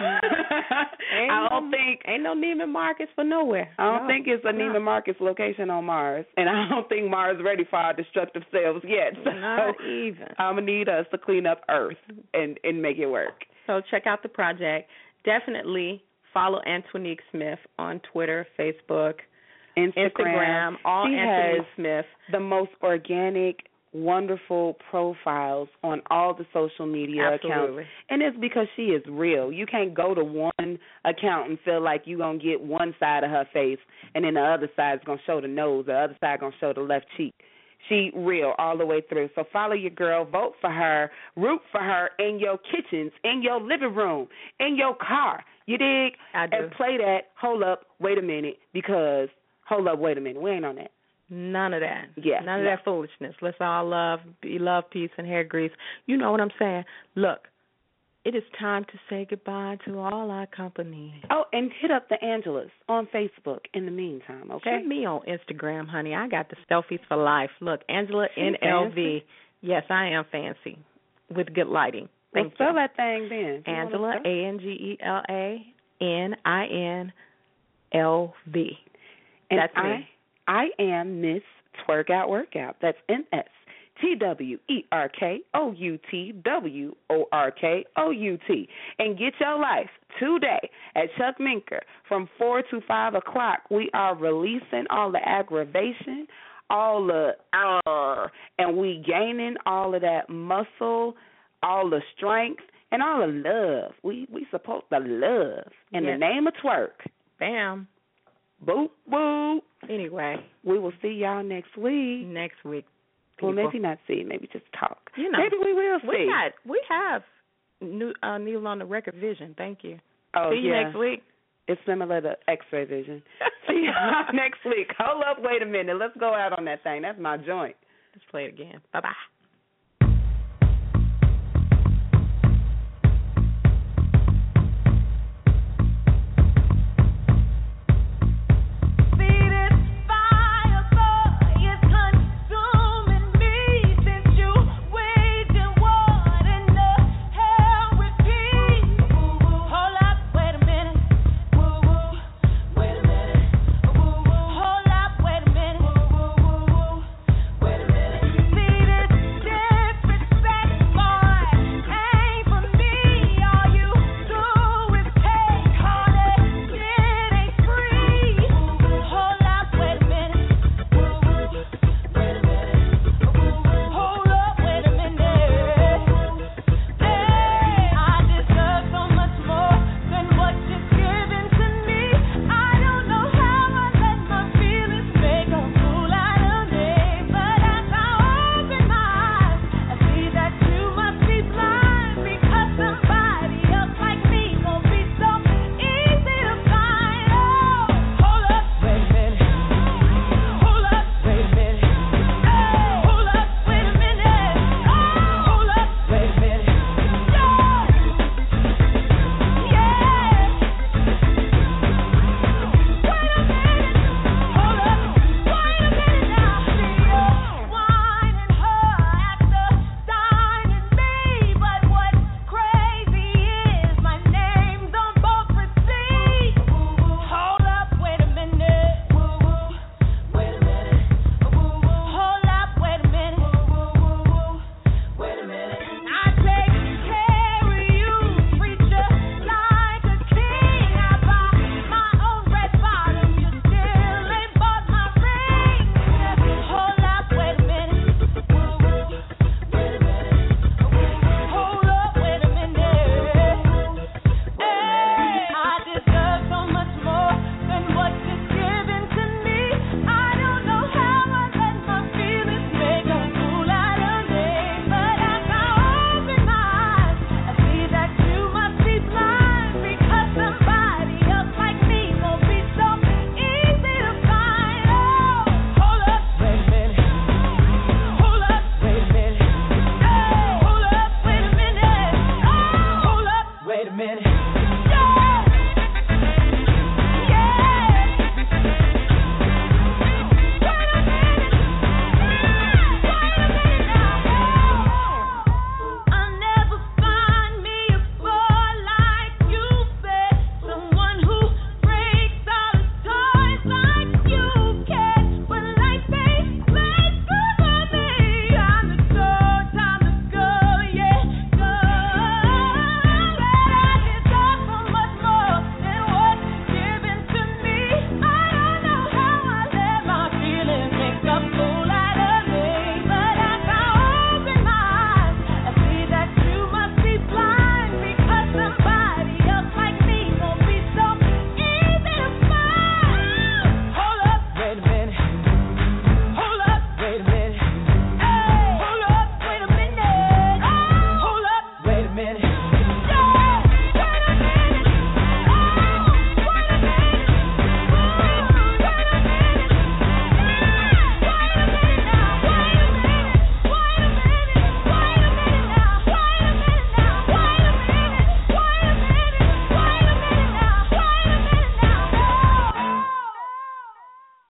Ain't no Neiman Marcus for nowhere. I don't think it's a Neiman Marcus location on Mars, and I don't think Mars is ready for our destructive selves yet. So not even. I'm gonna need us to clean up Earth and make it work. So check out the project. Definitely follow Antwonique Smith on Twitter, Facebook, Instagram. All she Antwonique has Smith. The most organic, wonderful profiles on all the social media accounts. And it's because she is real. You can't go to one account and feel like you're going to get one side of her face and then the other side is going to show the nose, the other side going to show the left cheek. She real all the way through. So follow your girl, vote for her, root for her in your kitchens, in your living room, in your car. You dig? I do. And play that, hold up, wait a minute, because, hold up, wait a minute, we ain't on that. None of that. Yeah. None of that foolishness. Let's all be love, peace, and hair grease. You know what I'm saying? Look, it is time to say goodbye to all our company. Oh, and hit up the Angelas on Facebook in the meantime, okay? Hit me on Instagram, honey. I got the selfies for life. Look, Angela NLV. Fancy? Yes, I am fancy with good lighting. Thank you. Spell that thing then. Angela, ANGELANINLV. That's me. I am Miss Twerk Out Workout. That's MSTWERKOUTWORKOUT. And get your life today at Chuck Minker from 4 to 5 o'clock. We are releasing all the aggravation, all the and we gaining all of that muscle, all the strength, and all the love. We supposed to love in the name of twerk. Bam. Boop, boop. Anyway. We will see y'all next week. Next week. Well, maybe not see, maybe just talk. You know, maybe we will see. We have Neil on the Record Vision. Thank you. Oh, see you next week. It's similar to X-ray vision. See you next week. Hold up, wait a minute. Let's go out on that thing. That's my joint. Let's play it again. Bye-bye.